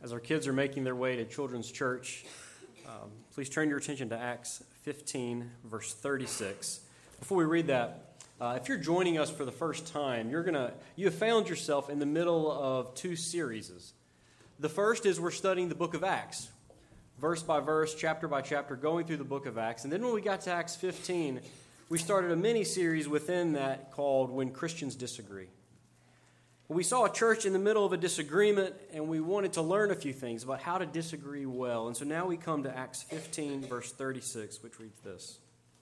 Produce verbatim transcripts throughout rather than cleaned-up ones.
As our kids are making their way to Children's Church, um, please turn your attention to Acts fifteen, verse thirty-six. Before we read that, uh, if you're joining us for the first time, you're gonna you have found yourself in the middle of two series. The first is we're studying the book of Acts, verse by verse, chapter by chapter, going through the book of Acts. And then when we got to Acts fifteen, we started a mini-series within that called When Christians Disagree. We saw a church in the middle of a disagreement, and we wanted to learn a few things about how to disagree well. And so now we come to Acts fifteen, verse thirty-six, which reads this.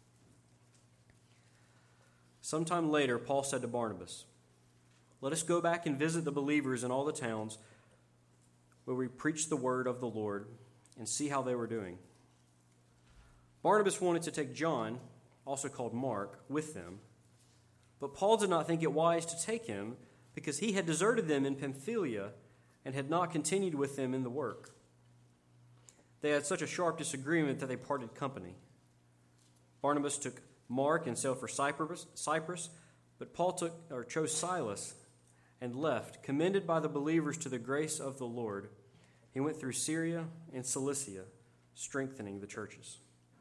Sometime later, Paul said to Barnabas, "Let us go back and visit the believers in all the towns where we preach the word of the Lord and see how they were doing." Barnabas wanted to take John, also called Mark, with them, but Paul did not think it wise to take him because he had deserted them in Pamphylia and had not continued with them in the work. They had such a sharp disagreement that they parted company. Barnabas took Mark and sailed for Cyprus, Cyprus, but Paul took or chose Silas and left, commended by the believers to the grace of the Lord. He went through Syria and Cilicia, strengthening the churches.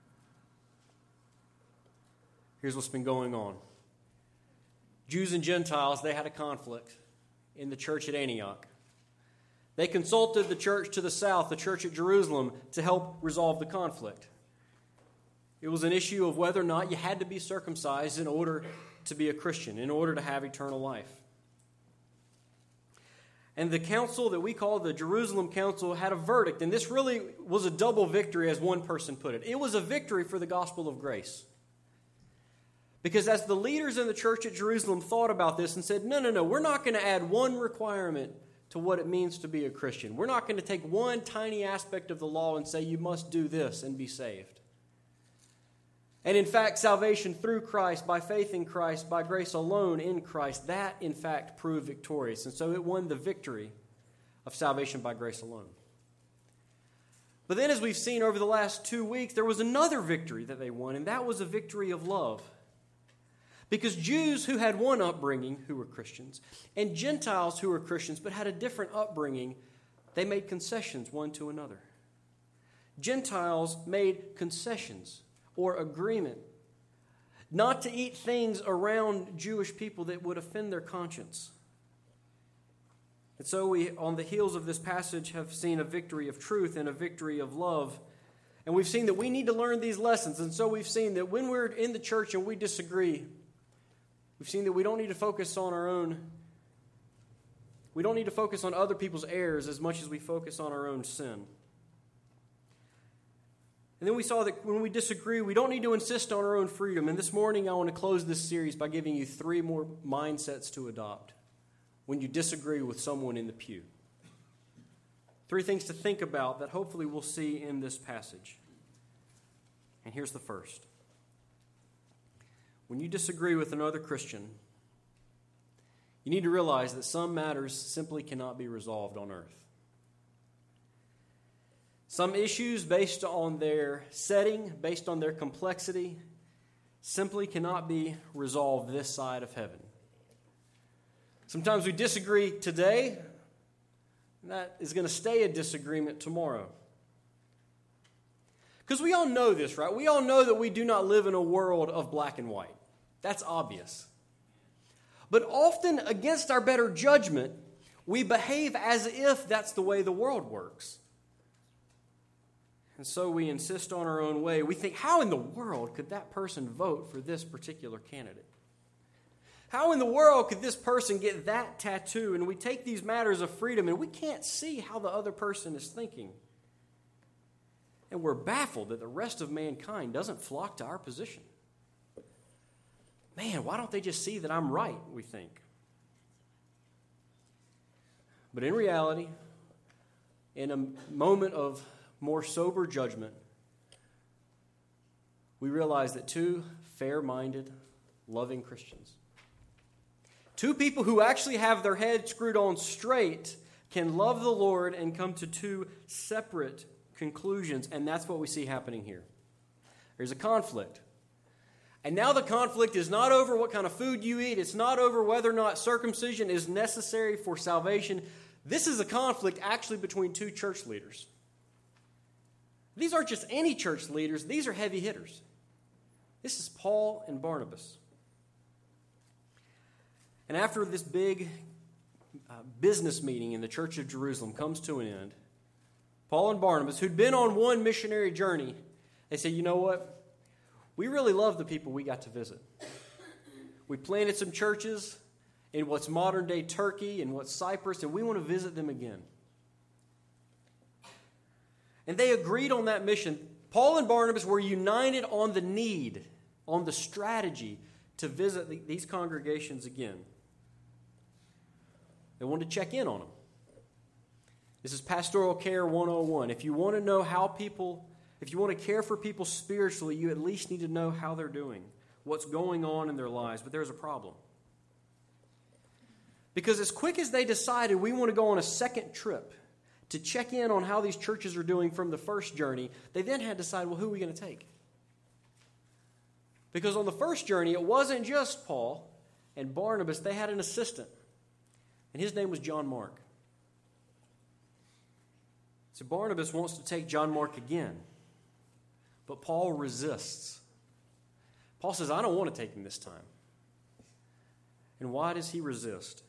Here's what's been going on. Jews and Gentiles, they had a conflict in the church at Antioch. They consulted the church to the south, the church at Jerusalem, to help resolve the conflict. It was an issue of whether or not you had to be circumcised in order to be a Christian, in order to have eternal life. And the council that we call the Jerusalem Council had a verdict, and this really was a double victory, as one person put it. It was a victory for the gospel of grace. Because as the leaders in the church at Jerusalem thought about this and said, no, no, no, we're not going to add one requirement to what it means to be a Christian. We're not going to take one tiny aspect of the law and say you must do this and be saved. And in fact, salvation through Christ, by faith in Christ, by grace alone in Christ, that in fact proved victorious. And so it won the victory of salvation by grace alone. But then as we've seen over the last two weeks, there was another victory that they won, and that was a victory of love. Because Jews who had one upbringing, who were Christians, and Gentiles who were Christians but had a different upbringing, they made concessions one to another. Gentiles made concessions or agreement not to eat things around Jewish people that would offend their conscience. And so we, on the heels of this passage, have seen a victory of truth and a victory of love. And we've seen that we need to learn these lessons. And so we've seen that when we're in the church and we disagree, we've seen that we don't need to focus on our own, we don't need to focus on other people's errors as much as we focus on our own sin. And then we saw that when we disagree, we don't need to insist on our own freedom. And this morning I want to close this series by giving you three more mindsets to adopt when you disagree with someone in the pew. Three things to think about that hopefully we'll see in this passage. And here's the first. When you disagree with another Christian, you need to realize that some matters simply cannot be resolved on earth. Some issues, based on their setting, based on their complexity, simply cannot be resolved this side of heaven. Sometimes we disagree today, and that is going to stay a disagreement tomorrow. Because we all know this, right? We all know that we do not live in a world of black and white. That's obvious. But often, against our better judgment, we behave as if that's the way the world works. And so we insist on our own way. We think, how in the world could that person vote for this particular candidate? How in the world could this person get that tattoo? And we take these matters of freedom and we can't see how the other person is thinking. And we're baffled that the rest of mankind doesn't flock to our position. Man, why don't they just see that I'm right, we think. But in reality, in a moment of more sober judgment, we realize that two fair-minded, loving Christians, two people who actually have their heads screwed on straight, can love the Lord and come to two separate conclusions, and that's what we see happening here. There's a conflict. And now the conflict is not over what kind of food you eat. It's not over whether or not circumcision is necessary for salvation. This is a conflict actually between two church leaders. These aren't just any church leaders, these are heavy hitters. This is Paul and Barnabas. And after this big uh, business meeting in the church of Jerusalem comes to an end, Paul and Barnabas, who'd been on one missionary journey, they say, you know what? We really love the people we got to visit. We planted some churches in what's modern-day Turkey and what's Cyprus, and we want to visit them again. And they agreed on that mission. Paul and Barnabas were united on the need, on the strategy to visit the, these congregations again. They wanted to check in on them. This is Pastoral Care one oh one. If you want to know how people, if you want to care for people spiritually, you at least need to know how they're doing, what's going on in their lives. But there's a problem. Because as quick as they decided we want to go on a second trip to check in on how these churches are doing from the first journey, they then had to decide, well, who are we going to take? Because on the first journey, it wasn't just Paul and Barnabas. They had an assistant, and his name was John Mark. So Barnabas wants to take John Mark again, but Paul resists. Paul says, I don't want to take him this time. And why does he resist?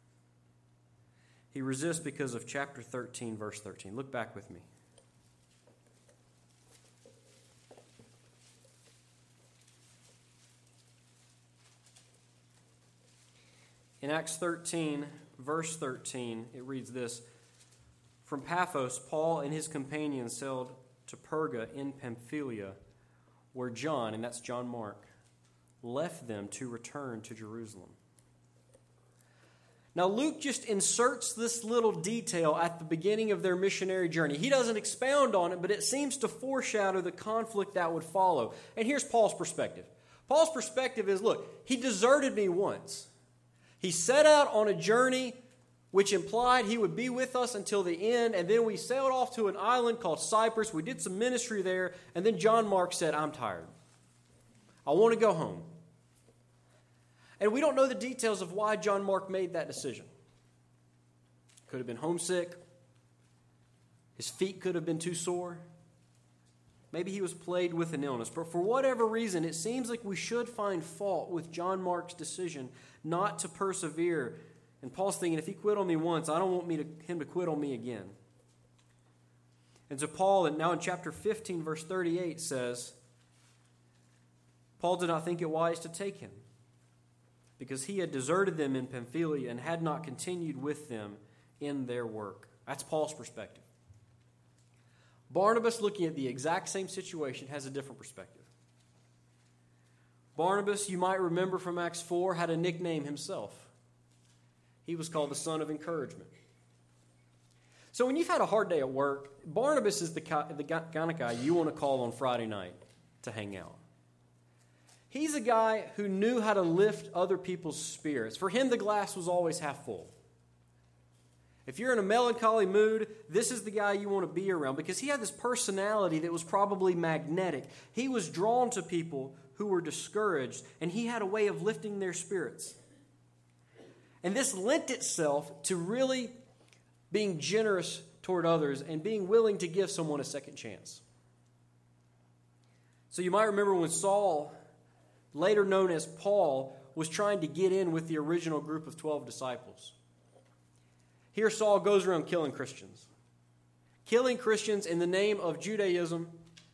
He resists because of chapter thirteen, verse thirteen. Look back with me. In Acts thirteen, verse thirteen, it reads this: From Paphos, Paul and his companions sailed to Perga in Pamphylia, where John, and that's John Mark, left them to return to Jerusalem. Now, Luke just inserts this little detail at the beginning of their missionary journey. He doesn't expound on it, but it seems to foreshadow the conflict that would follow. And here's Paul's perspective. Paul's perspective is, look, he deserted me once. He set out on a journey which implied he would be with us until the end, and then we sailed off to an island called Cyprus. We did some ministry there, and then John Mark said, I'm tired. I want to go home. And we don't know the details of why John Mark made that decision. Could have been homesick. His feet could have been too sore. Maybe he was plagued with an illness. But for whatever reason, it seems like we should find fault with John Mark's decision not to persevere. And Paul's thinking, if he quit on me once, I don't want me to, him to quit on me again. And so Paul, and now in chapter fifteen, verse thirty-eight says, Paul did not think it wise to take him, because he had deserted them in Pamphylia and had not continued with them in their work. That's Paul's perspective. Barnabas, looking at the exact same situation, has a different perspective. Barnabas, you might remember from Acts four, had a nickname himself. He was called the son of encouragement. So when you've had a hard day at work, Barnabas is the kind of guy you want to call on Friday night to hang out. He's a guy who knew how to lift other people's spirits. For him, the glass was always half full. If you're in a melancholy mood, this is the guy you want to be around, because he had this personality that was probably magnetic. He was drawn to people who were discouraged, and he had a way of lifting their spirits. And this lent itself to really being generous toward others and being willing to give someone a second chance. So you might remember when Saul, later known as Paul, was trying to get in with the original group of twelve disciples. Here Saul goes around killing Christians. Killing Christians in the name of Judaism.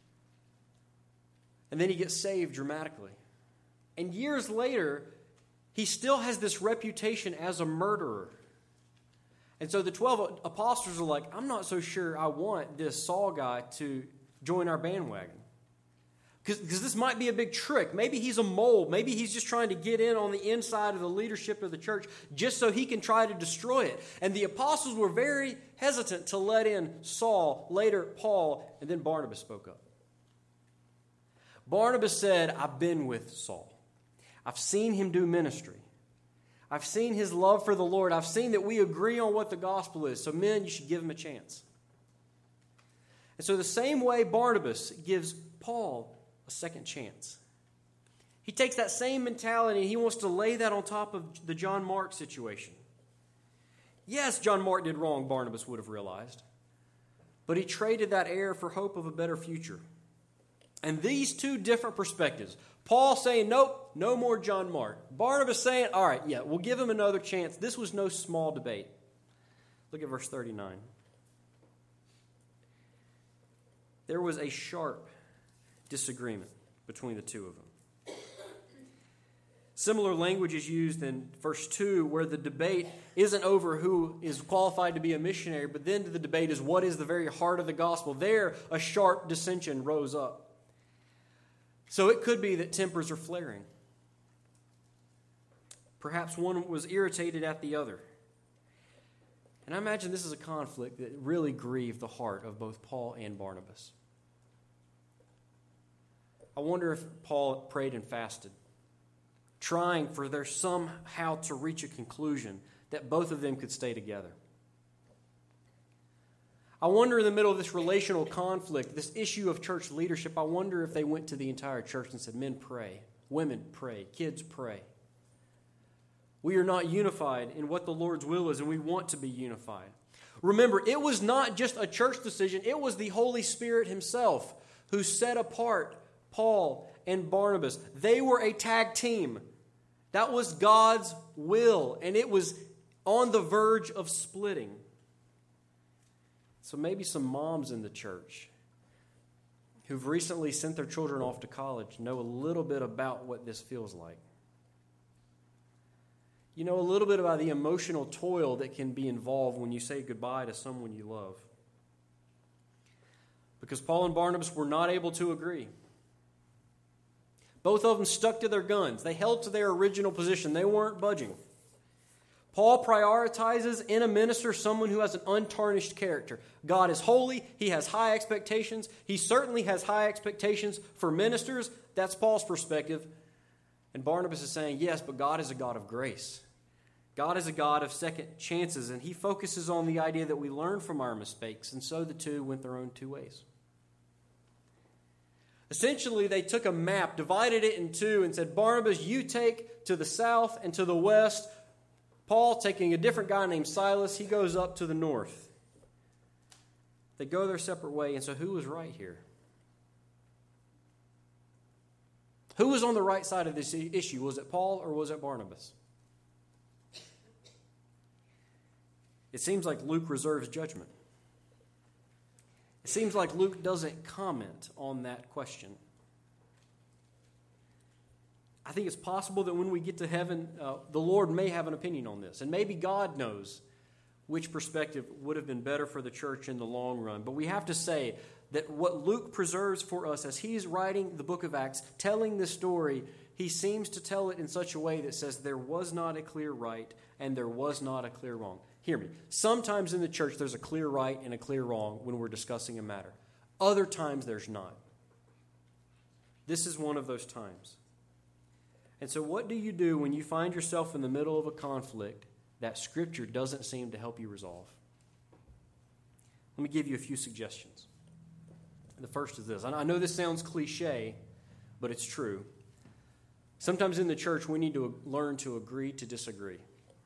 And then he gets saved dramatically. And years later, he still has this reputation as a murderer. And so the twelve apostles are like, I'm not so sure I want this Saul guy to join our bandwagon. Because this might be a big trick. Maybe he's a mole. Maybe he's just trying to get in on the inside of the leadership of the church just so he can try to destroy it. And the apostles were very hesitant to let in Saul, later Paul, and then Barnabas spoke up. Barnabas said, I've been with Saul. I've seen him do ministry. I've seen his love for the Lord. I've seen that we agree on what the gospel is. So men, you should give him a chance. And so the same way Barnabas gives Paul a second chance. He takes that same mentality and he wants to lay that on top of the John Mark situation. Yes, John Mark did wrong, Barnabas would have realized. But he traded that error for hope of a better future. And these two different perspectives, Paul saying, nope, no more John Mark. Barnabas saying, all right, yeah, we'll give him another chance. This was no small debate. Look at verse thirty-nine. There was a sharp disagreement between the two of them. Similar language is used in verse two, where the debate isn't over who is qualified to be a missionary, but then the debate is what is the very heart of the gospel. There, a sharp dissension rose up. So it could be that tempers are flaring. Perhaps one was irritated at the other. And I imagine this is a conflict that really grieved the heart of both Paul and Barnabas. I wonder if Paul prayed and fasted, trying for there somehow to reach a conclusion that both of them could stay together. I wonder in the middle of this relational conflict, this issue of church leadership, I wonder if they went to the entire church and said, men pray, women pray, kids pray. We are not unified in what the Lord's will is, and we want to be unified. Remember, it was not just a church decision, it was the Holy Spirit himself who set apart Paul and Barnabas. They were a tag team. That was God's will, and it was on the verge of splitting. So maybe some moms in the church who've recently sent their children off to college know a little bit about what this feels like. You know a little bit about the emotional toil that can be involved when you say goodbye to someone you love. Because Paul and Barnabas were not able to agree. Both of them stuck to their guns. They held to their original position. They weren't budging. Paul prioritizes in a minister someone who has an untarnished character. God is holy. He has high expectations. He certainly has high expectations for ministers. That's Paul's perspective. And Barnabas is saying, yes, but God is a God of grace. God is a God of second chances, and he focuses on the idea that we learn from our mistakes, and so the two went their own two ways. Essentially, they took a map, divided it in two, and said, Barnabas, you take to the south and to the west. Paul, taking a different guy named Silas, he goes up to the north. They go their separate way, and so who was right here? Who was on the right side of this issue? Was it Paul or was it Barnabas? It seems like Luke reserves judgment. It seems like Luke doesn't comment on that question. I think it's possible that when we get to heaven, uh, the Lord may have an opinion on this. And maybe God knows which perspective would have been better for the church in the long run. But we have to say that what Luke preserves for us as he's writing the book of Acts, telling this story, he seems to tell it in such a way that says there was not a clear right and there was not a clear wrong. Hear me. Sometimes in the church there's a clear right and a clear wrong when we're discussing a matter. Other times there's not. This is one of those times. And so what do you do when you find yourself in the middle of a conflict that Scripture doesn't seem to help you resolve? Let me give you a few suggestions. The first is this. I know this sounds cliche, but it's true. Sometimes in the church we need to learn to agree to disagree.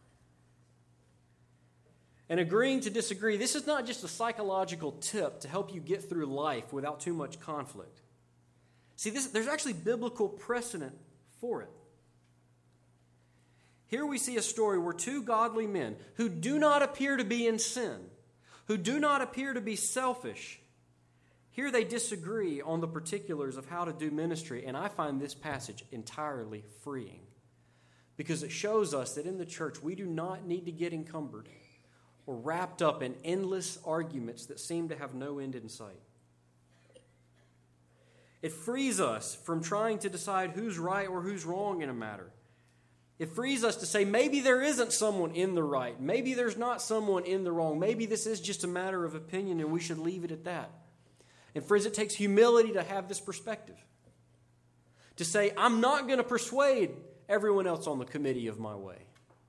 And agreeing to disagree, this is not just a psychological tip to help you get through life without too much conflict. See, this, there's actually biblical precedent for it. Here we see a story where two godly men who do not appear to be in sin, who do not appear to be selfish, here they disagree on the particulars of how to do ministry, and I find this passage entirely freeing because it shows us that in the church we do not need to get encumbered or wrapped up in endless arguments that seem to have no end in sight. It frees us from trying to decide who's right or who's wrong in a matter. It frees us to say maybe there isn't someone in the right. Maybe there's not someone in the wrong. Maybe this is just a matter of opinion and we should leave it at that. And friends, it takes humility to have this perspective. To say, I'm not going to persuade everyone else on the committee of my way.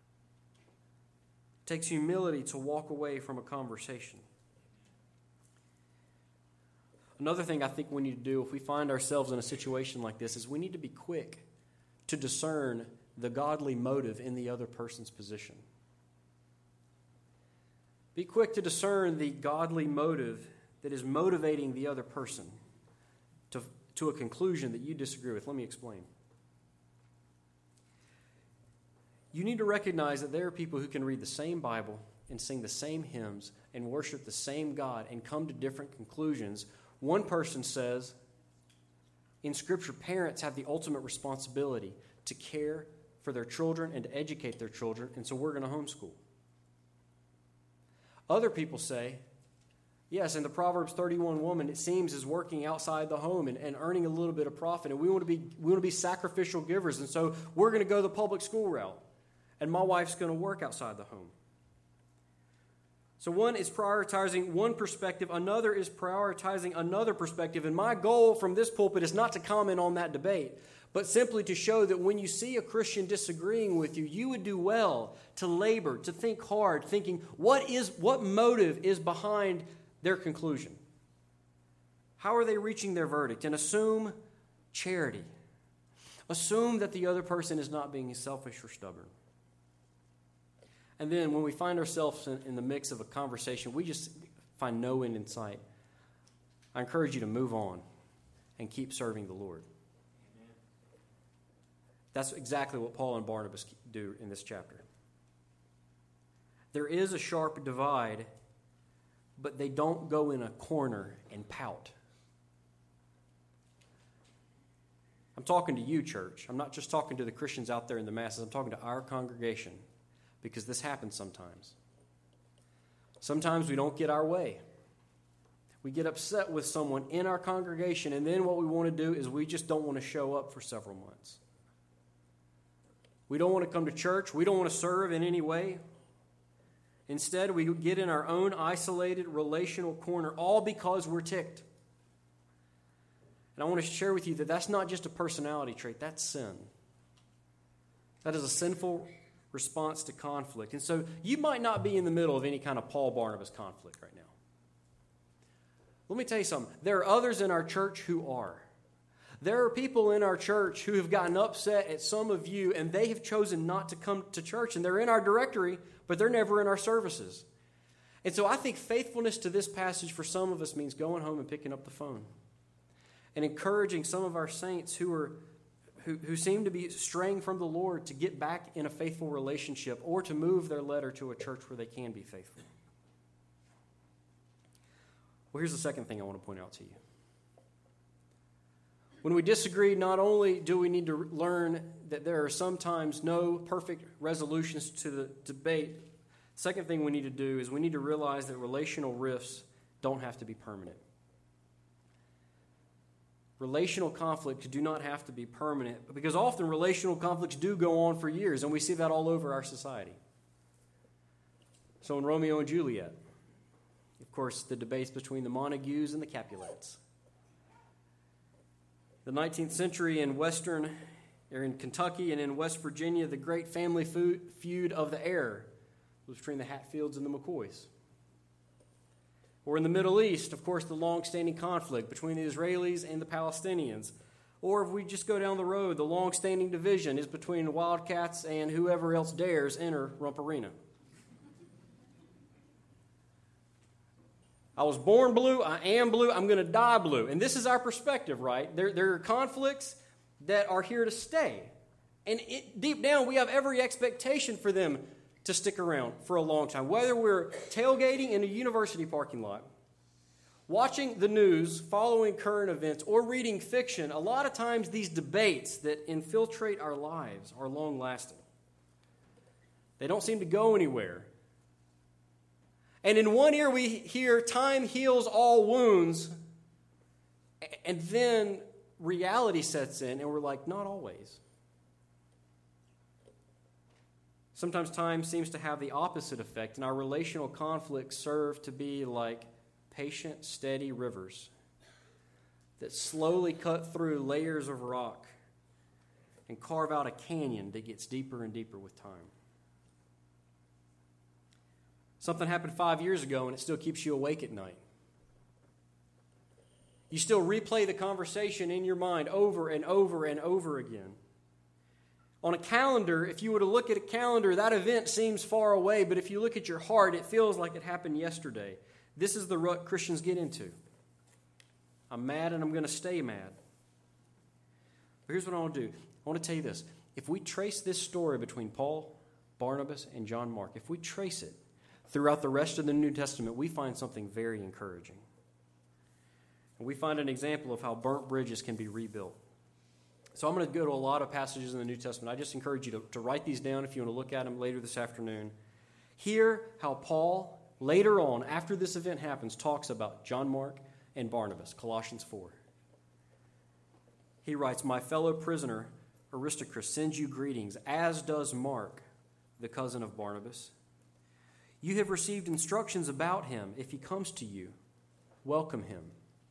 It takes humility to walk away from a conversation. Another thing I think we need to do if we find ourselves in a situation like this is we need to be quick to discern the godly motive in the other person's position. Be quick to discern the godly motive that is motivating the other person to, to a conclusion that you disagree with. Let me explain. You need to recognize that there are people who can read the same Bible and sing the same hymns and worship the same God and come to different conclusions. One person says, in Scripture, parents have the ultimate responsibility to care for their children and to educate their children, and so we're going to homeschool. Other people say, yes, and the Proverbs thirty-one woman, it seems, is working outside the home and, and earning a little bit of profit, and we want to be we want to be sacrificial givers, and so we're going to go the public school route, and my wife's going to work outside the home. So one is prioritizing one perspective, another is prioritizing another perspective, and my goal from this pulpit is not to comment on that debate, but simply to show that when you see a Christian disagreeing with you, you would do well to labor, to think hard, thinking what is what motive is behind their conclusion. How are they reaching their verdict? And assume charity. Assume that the other person is not being selfish or stubborn. And then when we find ourselves in, in the mix of a conversation, we just find no end in sight. I encourage you to move on and keep serving the Lord. Amen. That's exactly what Paul and Barnabas do in this chapter. There is a sharp divide, but they don't go in a corner and pout. I'm talking to you, church. I'm not just talking to the Christians out there in the masses. I'm talking to our congregation. Because this happens sometimes. Sometimes we don't get our way. We get upset with someone in our congregation, and then what we want to do is we just don't want to show up for several months. We don't want to come to church. We don't want to serve in any way. Instead, we get in our own isolated relational corner, all because we're ticked. And I want to share with you that that's not just a personality trait, that's sin. That is a sinful response to conflict. And so you might not be in the middle of any kind of Paul-Barnabas conflict right now. Let me tell you something. There are others in our church who are. There are people in our church who have gotten upset at some of you, and they have chosen not to come to church, and they're in our directory, but they're never in our services. And so I think faithfulness to this passage for some of us means going home and picking up the phone and encouraging some of our saints who are Who, who seem to be straying from the Lord to get back in a faithful relationship or to move their letter to a church where they can be faithful. Well, here's the second thing I want to point out to you. When we disagree, not only do we need to learn that there are sometimes no perfect resolutions to the debate, the second thing we need to do is we need to realize that relational rifts don't have to be permanent. Relational conflicts do not have to be permanent because often relational conflicts do go on for years, and we see that all over our society. So in Romeo and Juliet, of course, the debates between the Montagues and the Capulets. The nineteenth century in Western, or in Kentucky and in West Virginia, the great family feud of the air was between the Hatfields and the McCoys. Or in the Middle East, of course, the long-standing conflict between the Israelis and the Palestinians. Or if we just go down the road, the long-standing division is between the Wildcats and whoever else dares enter Rump Arena. I was born blue, I am blue, I'm going to die blue. And this is our perspective, right? There, there are conflicts that are here to stay. And it, deep down, we have every expectation for them to stick around for a long time. Whether we're tailgating in a university parking lot, watching the news, following current events, or reading fiction, a lot of times these debates that infiltrate our lives are long-lasting. They don't seem to go anywhere. And in one ear we hear, time heals all wounds, and then reality sets in, and we're like, not always. Sometimes time seems to have the opposite effect, and our relational conflicts serve to be like patient, steady rivers that slowly cut through layers of rock and carve out a canyon that gets deeper and deeper with time. Something happened five years ago, and it still keeps you awake at night. You still replay the conversation in your mind over and over and over again. On a calendar, if you were to look at a calendar, that event seems far away, but if you look at your heart, it feels like it happened yesterday. This is the rut Christians get into. I'm mad and I'm going to stay mad. But here's what I want to do. I want to tell you this. If we trace this story between Paul, Barnabas, and John Mark, if we trace it throughout the rest of the New Testament, we find something very encouraging. And we find an example of how burnt bridges can be rebuilt. So I'm going to go to a lot of passages in the New Testament. I just encourage you to, to write these down if you want to look at them later this afternoon. Hear how Paul, later on, after this event happens, talks about John Mark and Barnabas, Colossians four. He writes, "My fellow prisoner, Aristarchus, sends you greetings, as does Mark, the cousin of Barnabas. You have received instructions about him. If he comes to you, welcome him."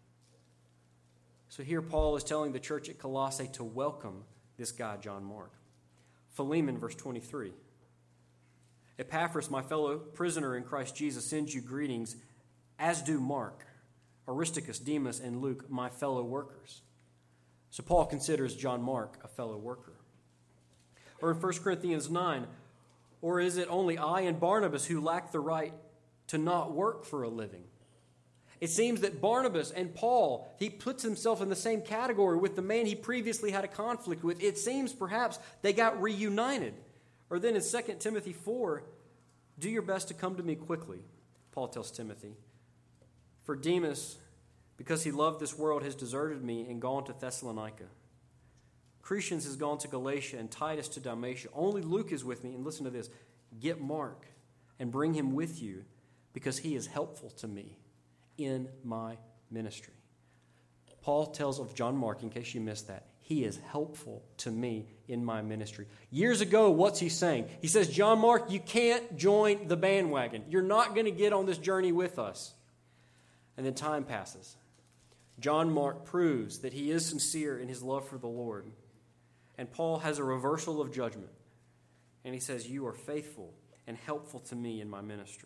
So here Paul is telling the church at Colossae to welcome this guy, John Mark. Philemon, verse twenty-three. "Epaphras, my fellow prisoner in Christ Jesus, sends you greetings, as do Mark, Aristarchus, Demas, and Luke, my fellow workers." So Paul considers John Mark a fellow worker. Or in First Corinthians nine, "Or is it only I and Barnabas who lack the right to not work for a living?" It seems that Barnabas and Paul, he puts himself in the same category with the man he previously had a conflict with. It seems perhaps they got reunited. Or then in Second Timothy four, "Do your best to come to me quickly," Paul tells Timothy. "For Demas, because he loved this world, has deserted me and gone to Thessalonica. Crescens has gone to Galatia and Titus to Dalmatia. Only Luke is with me." And listen to this. "Get Mark and bring him with you, because he is helpful to me in my ministry." Paul tells of John Mark, in case you missed that, he is helpful to me in my ministry. Years ago, what's he saying? He says, John Mark, you can't join the bandwagon. You're not going to get on this journey with us. And then time passes. John Mark proves that he is sincere in his love for the Lord. And Paul has a reversal of judgment. And he says, "You are faithful and helpful to me in my ministry."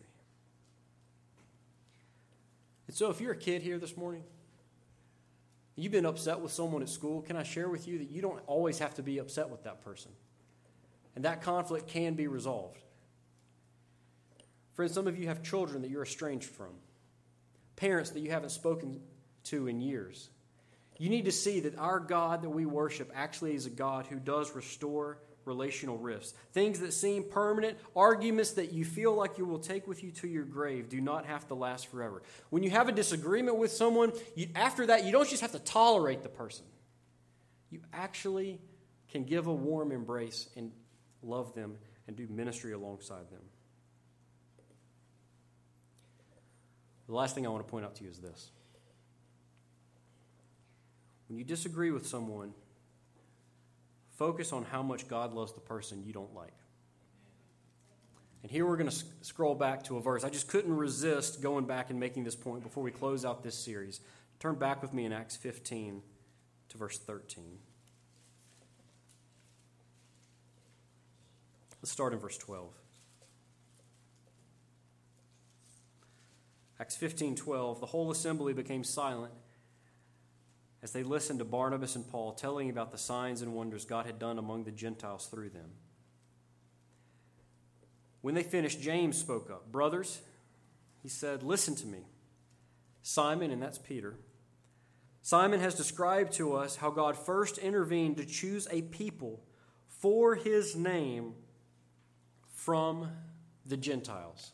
And so if you're a kid here this morning, you've been upset with someone at school, can I share with you that you don't always have to be upset with that person? And that conflict can be resolved. Friends, some of you have children that you're estranged from, parents that you haven't spoken to in years. You need to see that our God that we worship actually is a God who does restore relational rifts. Things that seem permanent, arguments that you feel like you will take with you to your grave, do not have to last forever. When you have a disagreement with someone, you, after that, you don't just have to tolerate the person. You actually can give a warm embrace and love them and do ministry alongside them. The last thing I want to point out to you is this. When you disagree with someone, focus on how much God loves the person you don't like. And here we're going to scroll back to a verse. I just couldn't resist going back and making this point before we close out this series. Turn back with me in Acts fifteen to verse thirteen. Let's start in verse twelve. Acts fifteen twelve. "The whole assembly became silent as they listened to Barnabas and Paul, telling about the signs and wonders God had done among the Gentiles through them. When they finished, James spoke up. 'Brothers,' he said, 'listen to me. Simon,'" and that's Peter, "'Simon has described to us how God first intervened to choose a people for his name from the Gentiles.'"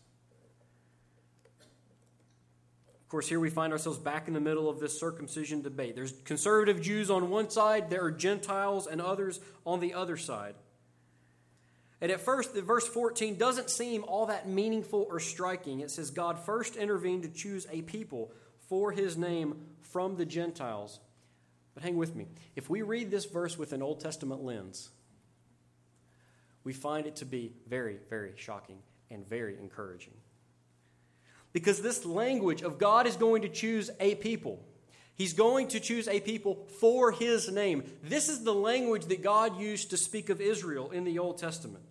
Of course, here we find ourselves back in the middle of this circumcision debate. There's conservative Jews on one side, there are Gentiles and others on the other side. And at first, the verse fourteen doesn't seem all that meaningful or striking. It says, God first intervened to choose a people for his name from the Gentiles. But hang with me. If we read this verse with an Old Testament lens, we find it to be very, very shocking and very encouraging. Because this language of God is going to choose a people. He's going to choose a people for his name. This is the language that God used to speak of Israel in the Old Testament.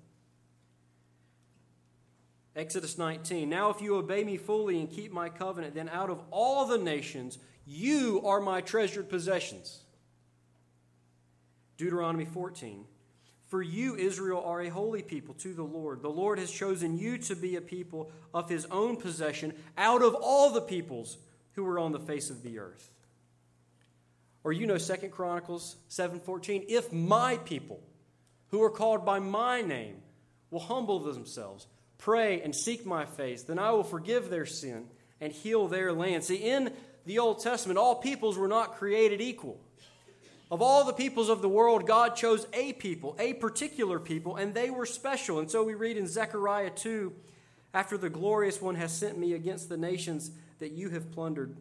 Exodus nineteen, "Now if you obey me fully and keep my covenant, then out of all the nations you are my treasured possessions." Deuteronomy fourteen, For you, Israel, are a holy people to the Lord. The Lord has chosen you to be a people of his own possession out of all the peoples who were on the face of the earth. Or you know Second Chronicles seven fourteen. If my people, who are called by my name, will humble themselves, pray and seek my face, then I will forgive their sin and heal their land. See, in the Old Testament, all peoples were not created equal. Of all the peoples of the world, God chose a people, a particular people, and they were special. And so we read in Zechariah two, after the glorious one has sent me against the nations that you have plundered.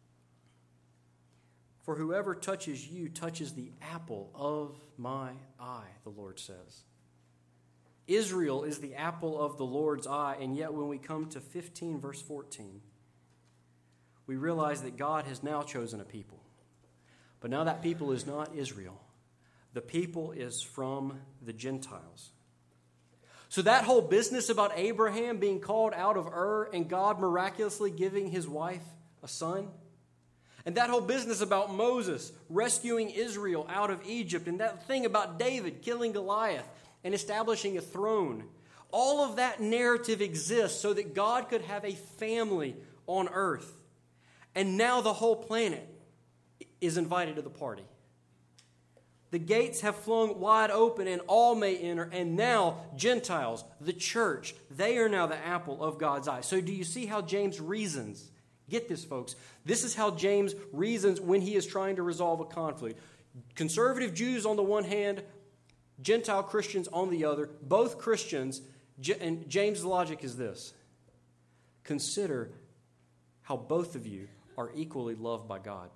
For whoever touches you touches the apple of my eye, the Lord says. Israel is the apple of the Lord's eye, and yet when we come to fifteen, verse fourteen, we realize that God has now chosen a people. But now that people is not Israel. The people is from the Gentiles. So that whole business about Abraham being called out of Ur and God miraculously giving his wife a son, and that whole business about Moses rescuing Israel out of Egypt, and that thing about David killing Goliath and establishing a throne, all of that narrative exists so that God could have a family on earth. And now the whole planet is invited to the party. The gates have flung wide open and all may enter. And now Gentiles, the church, they are now the apple of God's eye. So do you see how James reasons? Get this, folks. This is how James reasons when he is trying to resolve a conflict. Conservative Jews on the one hand, Gentile Christians on the other, both Christians. And James' logic is this. Consider how both of you are equally loved by God.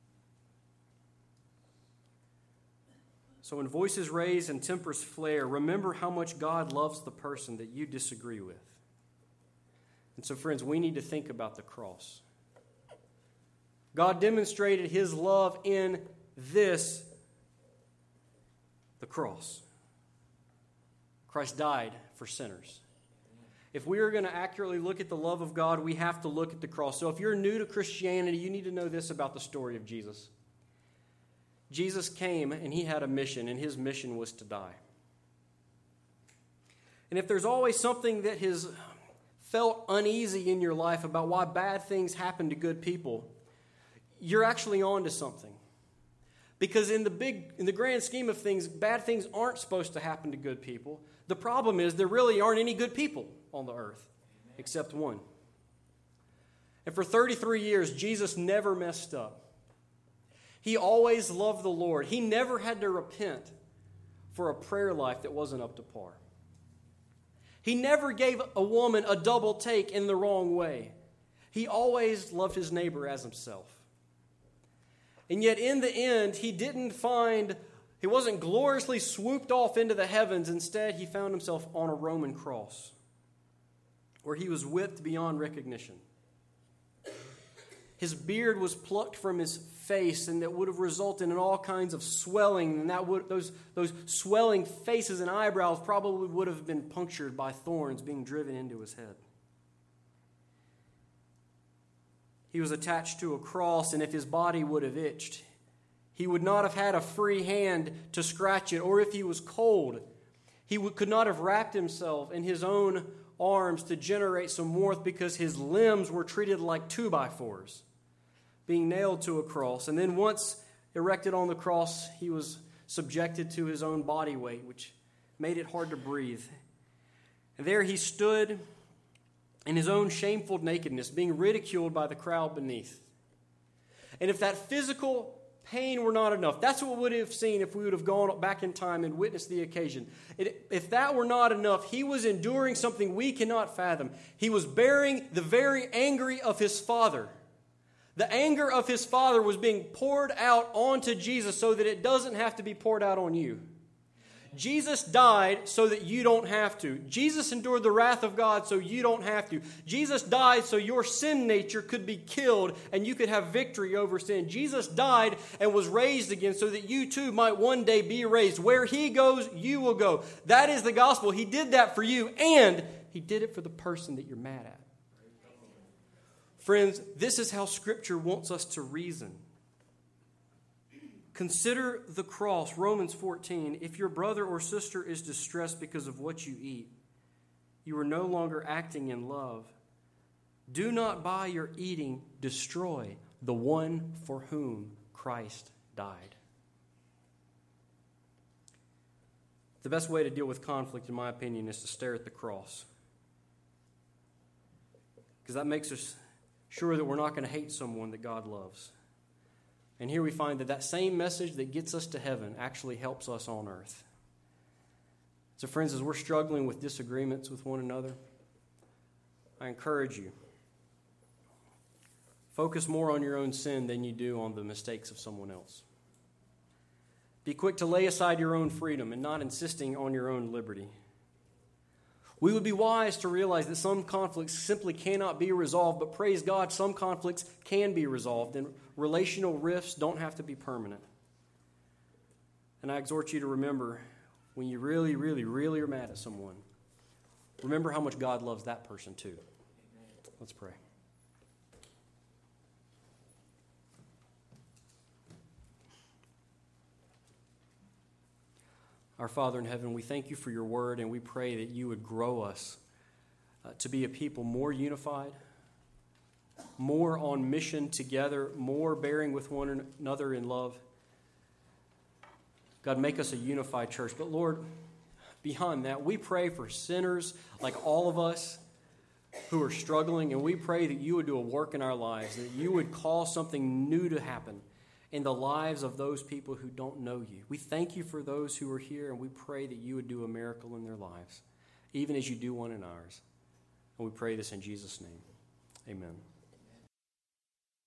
So when voices raise and tempers flare, remember how much God loves the person that you disagree with. And so, friends, we need to think about the cross. God demonstrated his love in this, the cross. Christ died for sinners. If we are going to accurately look at the love of God, we have to look at the cross. So if you're new to Christianity, you need to know this about the story of Jesus. Jesus came and he had a mission, and his mission was to die. And if there's always something that has felt uneasy in your life about why bad things happen to good people, you're actually on to something. Because in the big, in the grand scheme of things, bad things aren't supposed to happen to good people. The problem is there really aren't any good people on the earth, except one. And for thirty-three years, Jesus never messed up. He always loved the Lord. He never had to repent for a prayer life that wasn't up to par. He never gave a woman a double take in the wrong way. He always loved his neighbor as himself. And yet in the end, he didn't find, he wasn't gloriously swooped off into the heavens. Instead, he found himself on a Roman cross where he was whipped beyond recognition. His beard was plucked from his face, and that would have resulted in all kinds of swelling. And that would, those, those swelling faces and eyebrows probably would have been punctured by thorns being driven into his head. He was attached to a cross, and if his body would have itched, he would not have had a free hand to scratch it. Or if he was cold, he would, could not have wrapped himself in his own arms to generate some warmth, because his limbs were treated like two by fours, being nailed to a cross. And then once erected on the cross, he was subjected to his own body weight, which made it hard to breathe. And there he stood in his own shameful nakedness, being ridiculed by the crowd beneath. And if that physical pain were not enough, that's what we would have seen if we would have gone back in time and witnessed the occasion. It, if that were not enough, he was enduring something we cannot fathom. He was bearing the very anger of his Father. The anger of his Father was being poured out onto Jesus so that it doesn't have to be poured out on you. Jesus died so that you don't have to. Jesus endured the wrath of God so you don't have to. Jesus died so your sin nature could be killed and you could have victory over sin. Jesus died and was raised again so that you too might one day be raised. Where he goes, you will go. That is the gospel. He did that for you, and he did it for the person that you're mad at. Friends, this is how Scripture wants us to reason. Consider the cross, Romans fourteen. If your brother or sister is distressed because of what you eat, you are no longer acting in love. Do not by your eating destroy the one for whom Christ died. The best way to deal with conflict, in my opinion, is to stare at the cross. Because that makes us sure that we're not going to hate someone that God loves. And here we find that that same message that gets us to heaven actually helps us on earth. So friends, as we're struggling with disagreements with one another, I encourage you, focus more on your own sin than you do on the mistakes of someone else. Be quick to lay aside your own freedom and not insisting on your own liberty. We would be wise to realize that some conflicts simply cannot be resolved, but praise God, some conflicts can be resolved, and relational rifts don't have to be permanent. And I exhort you to remember, when you really, really, really are mad at someone, remember how much God loves that person too. Let's pray. Our Father in heaven, we thank you for your word, and we pray that you would grow us uh, to be a people more unified, more on mission together, more bearing with one another in love. God, make us a unified church. But Lord, beyond that, we pray for sinners like all of us who are struggling, and we pray that you would do a work in our lives, that you would cause something new to happen in the lives of those people who don't know you. We thank you for those who are here, and we pray that you would do a miracle in their lives, even as you do one in ours. And we pray this in Jesus' name. Amen.